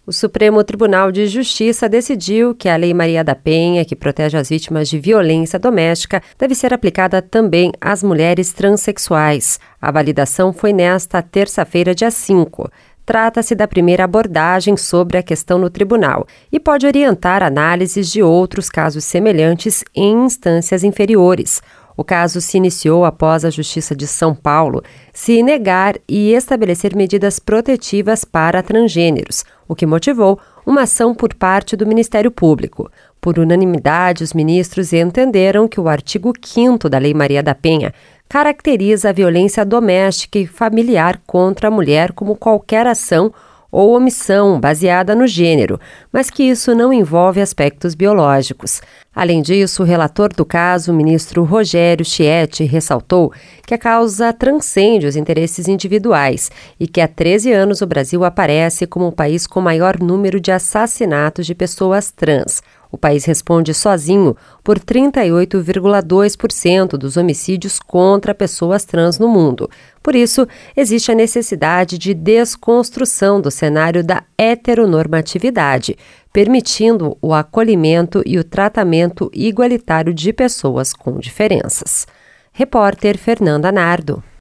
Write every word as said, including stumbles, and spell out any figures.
O Supremo Tribunal de Justiça decidiu que a Lei Maria da Penha, que protege as vítimas de violência doméstica, deve ser aplicada também às mulheres transexuais. A validação foi nesta terça-feira, dia cinco. Trata-se da primeira abordagem sobre a questão no tribunal e pode orientar análises de outros casos semelhantes em instâncias inferiores. O caso se iniciou após a Justiça de São Paulo se negar e estabelecer medidas protetivas para transgêneros, o que motivou uma ação por parte do Ministério Público. Por unanimidade, os ministros entenderam que o artigo quinto da Lei Maria da Penha caracteriza a violência doméstica e familiar contra a mulher como qualquer ação ou omissão baseada no gênero, mas que isso não envolve aspectos biológicos. Além disso, o relator do caso, o ministro Rogério Schietti, ressaltou que a causa transcende os interesses individuais e que há treze anos o Brasil aparece como o país com maior número de assassinatos de pessoas trans. O país responde sozinho por trinta e oito vírgula dois por cento dos homicídios contra pessoas trans no mundo. Por isso, existe a necessidade de desconstrução do cenário da heteronormatividade, permitindo o acolhimento e o tratamento igualitário de pessoas com diferenças. Repórter Fernanda Nardo.